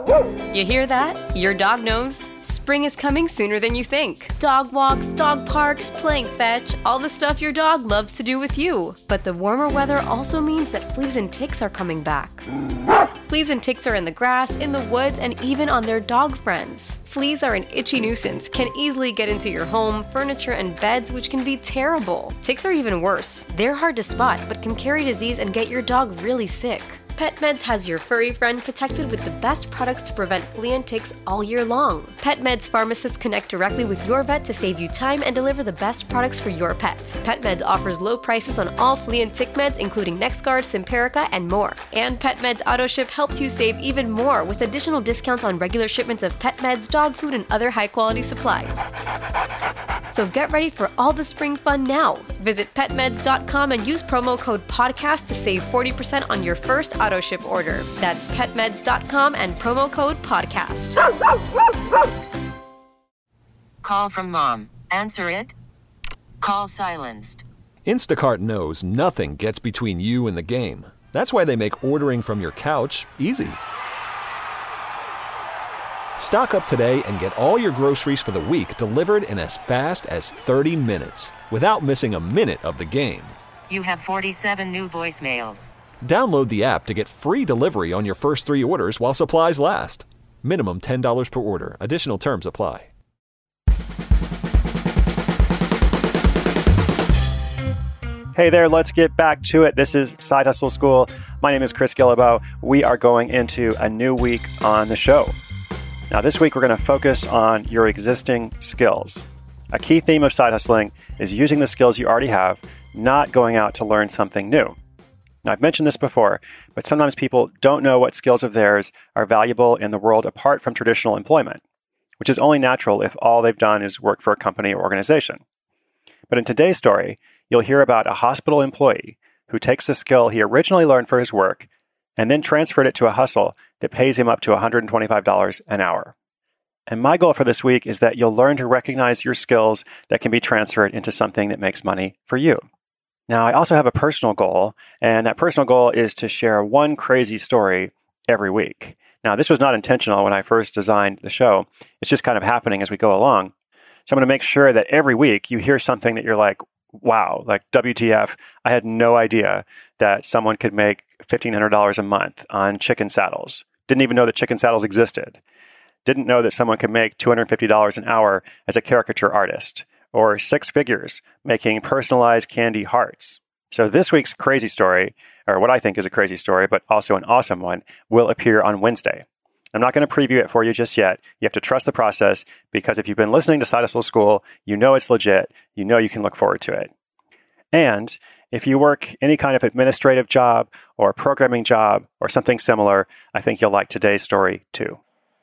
You hear that? Your dog knows. Spring is coming sooner than you think. Dog walks, dog parks, playing fetch, all the stuff your dog loves to do with you. But the warmer weather also means that fleas and ticks are coming back. Fleas and ticks are in the grass, in the woods, and even on their dog friends. Fleas are an itchy nuisance, can easily get into your home, furniture, and beds, which can be terrible. Ticks are even worse. They're hard to spot, but can carry disease and get your dog really sick. PetMeds has your furry friend protected with the best products to prevent flea and ticks all year long. PetMeds pharmacists connect directly with your vet to save you time and deliver the best products for your pet. PetMeds offers low prices on all flea and tick meds, including NexGard, Simparica, and more. And PetMeds AutoShip helps you save even more with additional discounts on regular shipments of pet meds, dog food, and other high-quality supplies. So get ready for all the spring fun now. Visit petmeds.com and use promo code PODCAST to save 40% on your first AutoShip order. That's petmeds.com and promo code PODCAST. Call from mom. Answer it. Call silenced. Instacart knows nothing gets between you and the game. That's why they make ordering from your couch easy. Stock up today and get all your groceries for the week delivered in as fast as 30 minutes without missing a minute of the game. You have 47 new voicemails. Download the app to get free delivery on your first 3 orders while supplies last. Minimum $10 per order. Additional terms apply. Hey there, let's get back to it. This is Side Hustle School. My name is Chris Guillebeau. We are going into a new week on the show. Now, this week, we're going to focus on your existing skills. A key theme of side hustling is using the skills you already have, not going out to learn something new. Now, I've mentioned this before, but sometimes people don't know what skills of theirs are valuable in the world apart from traditional employment, which is only natural if all they've done is work for a company or organization. But in today's story, you'll hear about a hospital employee who takes a skill he originally learned for his work and then transferred it to a hustle that pays him up to $125 an hour. And my goal for this week is that you'll learn to recognize your skills that can be transferred into something that makes money for you. Now, I also have a personal goal, and that personal goal is to share one crazy story every week. Now, this was not intentional when I first designed the show. It's just kind of happening as we go along. So I'm going to make sure that every week you hear something that you're like, wow, like WTF, I had no idea that someone could make $1,500 a month on chicken saddles. Didn't even know that chicken saddles existed. Didn't know that someone could make $250 an hour as a caricature artist, or 6 figures making personalized candy hearts. So this week's crazy story, or what I think is a crazy story, but also an awesome one, will appear on Wednesday. I'm not going to preview it for you just yet. You have to trust the process, because if you've been listening to Side Hustle School, you know it's legit. You know you can look forward to it. And if you work any kind of administrative job or programming job or something similar, I think you'll like today's story too.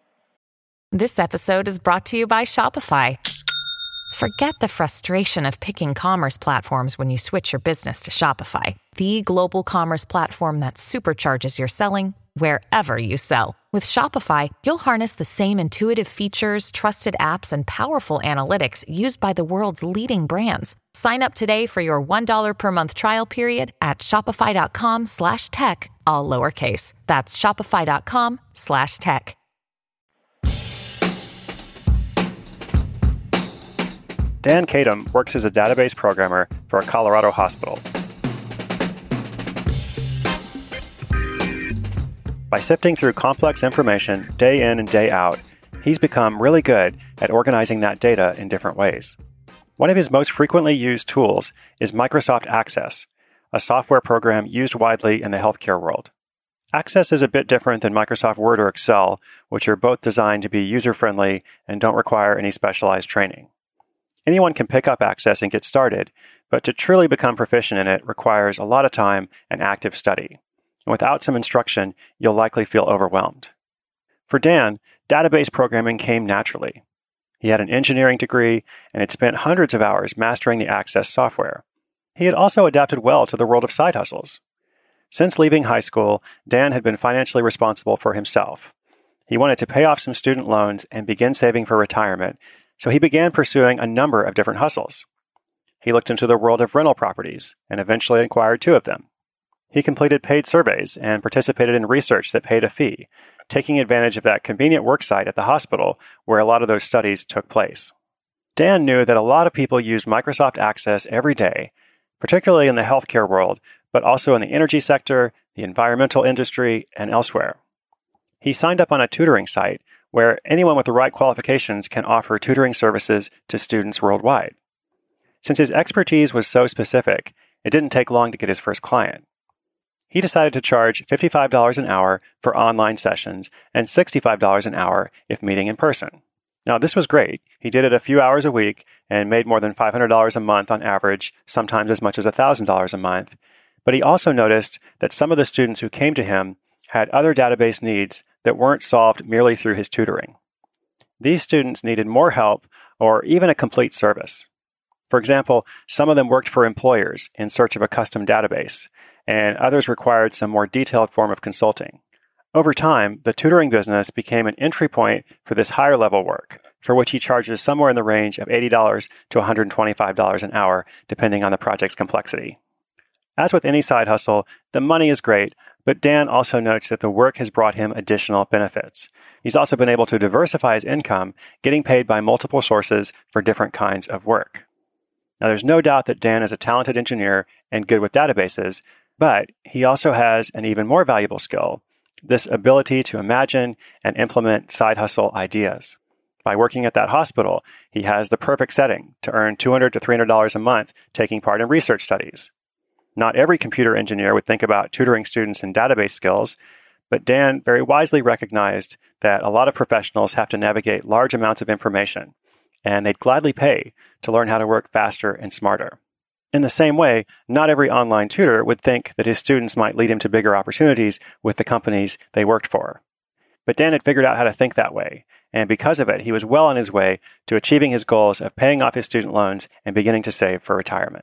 This episode is brought to you by Shopify. Forget the frustration of picking commerce platforms when you switch your business to Shopify, the global commerce platform that supercharges your selling wherever you sell. With Shopify, you'll harness the same intuitive features, trusted apps, and powerful analytics used by the world's leading brands. Sign up today for your $1 per month trial period at shopify.com/tech, all lowercase. That's shopify.com/tech. Dan Kadam works as a database programmer for a Colorado hospital. By sifting through complex information day in and day out, he's become really good at organizing that data in different ways. One of his most frequently used tools is Microsoft Access, a software program used widely in the healthcare world. Access is a bit different than Microsoft Word or Excel, which are both designed to be user-friendly and don't require any specialized training. Anyone can pick up Access and get started, but to truly become proficient in it requires a lot of time and active study. And without some instruction, you'll likely feel overwhelmed. For Dan, database programming came naturally. He had an engineering degree and had spent hundreds of hours mastering the Access software. He had also adapted well to the world of side hustles. Since leaving high school, Dan had been financially responsible for himself. He wanted to pay off some student loans and begin saving for retirement, so he began pursuing a number of different hustles. He looked into the world of rental properties and eventually acquired 2 of them. He completed paid surveys and participated in research that paid a fee, taking advantage of that convenient work site at the hospital where a lot of those studies took place. Dan knew that a lot of people used Microsoft Access every day, particularly in the healthcare world, but also in the energy sector, the environmental industry, and elsewhere. He signed up on a tutoring site where anyone with the right qualifications can offer tutoring services to students worldwide. Since his expertise was so specific, it didn't take long to get his first client. He decided to charge $55 an hour for online sessions and $65 an hour if meeting in person. Now, this was great. He did it a few hours a week and made more than $500 a month on average, sometimes as much as $1,000 a month. But he also noticed that some of the students who came to him had other database needs that weren't solved merely through his tutoring. These students needed more help or even a complete service. For example, some of them worked for employers in search of a custom database, and others required some more detailed form of consulting. Over time, the tutoring business became an entry point for this higher level work, for which he charges somewhere in the range of $80 to $125 an hour, depending on the project's complexity. As with any side hustle, the money is great, but Dan also notes that the work has brought him additional benefits. He's also been able to diversify his income, getting paid by multiple sources for different kinds of work. Now, there's no doubt that Dan is a talented engineer and good with databases, but he also has an even more valuable skill, this ability to imagine and implement side hustle ideas. By working at that hospital, he has the perfect setting to earn $200 to $300 a month taking part in research studies. Not every computer engineer would think about tutoring students in database skills, but Dan very wisely recognized that a lot of professionals have to navigate large amounts of information, and they'd gladly pay to learn how to work faster and smarter. In the same way, not every online tutor would think that his students might lead him to bigger opportunities with the companies they worked for. But Dan had figured out how to think that way, and because of it, he was well on his way to achieving his goals of paying off his student loans and beginning to save for retirement.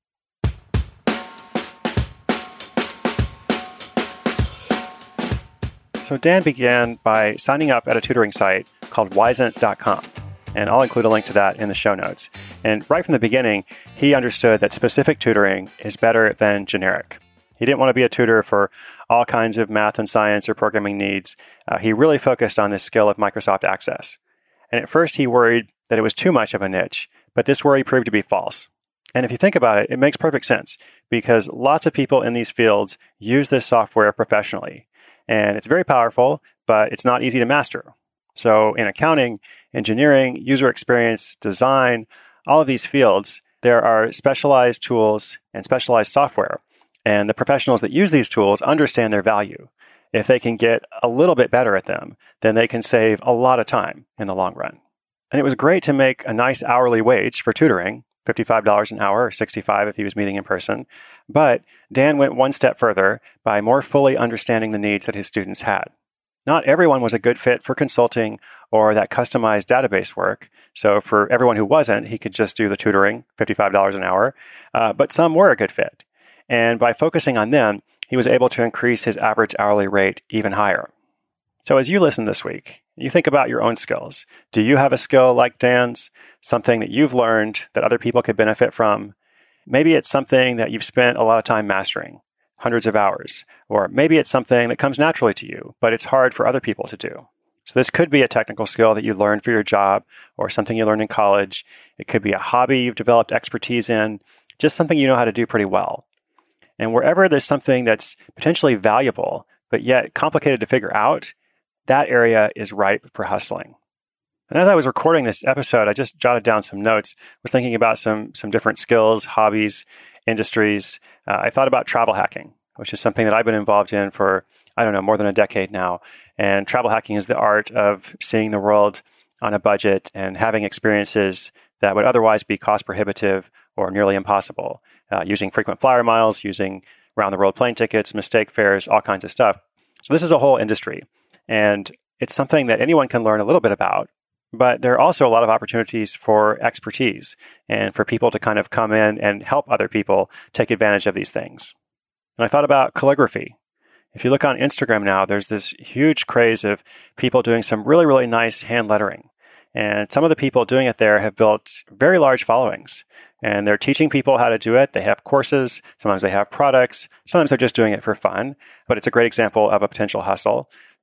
So Dan began by signing up at a tutoring site called Wyzant.com. And I'll include a link to that in the show notes. And right from the beginning, he understood that specific tutoring is better than generic. He didn't want to be a tutor for all kinds of math and science or programming needs. He really focused on this skill of Microsoft Access. And at first, he worried that it was too much of a niche, but this worry proved to be false. And if you think about it, it makes perfect sense because lots of people in these fields use this software professionally. And it's very powerful, but it's not easy to master. So in accounting, engineering, user experience, design, all of these fields, there are specialized tools and specialized software. And the professionals that use these tools understand their value. If they can get a little bit better at them, then they can save a lot of time in the long run. And it was great to make a nice hourly wage for tutoring, $55 an hour or $65 if he was meeting in person. But Dan went one step further by more fully understanding the needs that his students had. Not everyone was a good fit for consulting or that customized database work. So for everyone who wasn't, he could just do the tutoring, $55 an hour. But some were a good fit. And by focusing on them, he was able to increase his average hourly rate even higher. So as you listen this week, you think about your own skills. Do you have a skill like Dan's, something that you've learned that other people could benefit from? Maybe it's something that you've spent a lot of time mastering, hundreds of hours. Or maybe it's something that comes naturally to you, but it's hard for other people to do. So this could be a technical skill that you learned for your job or something you learned in college. It could be a hobby you've developed expertise in, just something you know how to do pretty well. And wherever there's something that's potentially valuable, but yet complicated to figure out, that area is ripe for hustling. And as I was recording this episode, I just jotted down some notes, was thinking about some different skills, hobbies, industries. I thought about travel hacking, which is something that I've been involved in for, more than a decade now. And travel hacking is the art of seeing the world on a budget and having experiences that would otherwise be cost prohibitive or nearly impossible, using frequent flyer miles, using round-the-world plane tickets, mistake fares, all kinds of stuff. So this is a whole industry. And it's something that anyone can learn a little bit about, but there are also a lot of opportunities for expertise and for people to kind of come in and help other people take advantage of these things. And I thought about calligraphy. If you look on Instagram now, there's this huge craze of people doing some really, really nice hand lettering. And some of the people doing it there have built very large followings. And they're teaching people how to do it. They have courses. Sometimes they have products. Sometimes they're just doing it for fun. But it's a great example of a potential hustle.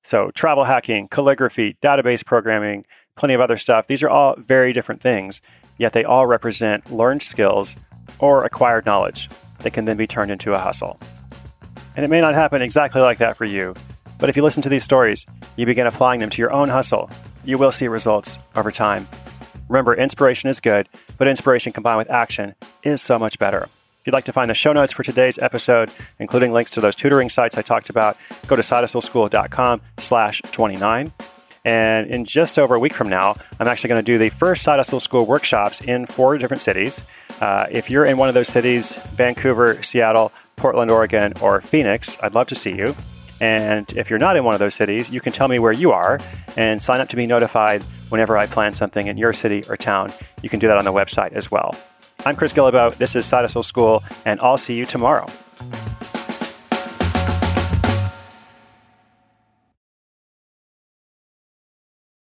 So travel hacking, calligraphy, database programming, plenty of other stuff. These are all very different things, yet they all represent learned skills or acquired knowledge that can then be turned into a hustle. And it may not happen exactly like that for you, but if you listen to these stories, you begin applying them to your own hustle, you will see results over time. Remember, inspiration is good, but inspiration combined with action is so much better. If you'd like to find the show notes for today's episode, including links to those tutoring sites I talked about, go to sidehustleschool.com/29. And in just over a week from now, I'm actually going to do the first Side Hustle School workshops in 4 different cities. If you're in one of those cities, Vancouver, Seattle, Portland, Oregon, or Phoenix, I'd love to see you. And if you're not in one of those cities, you can tell me where you are and sign up to be notified whenever I plan something in your city or town. You can do that on the website as well. I'm Chris Guillebeau. This is Side Hustle School, and I'll see you tomorrow.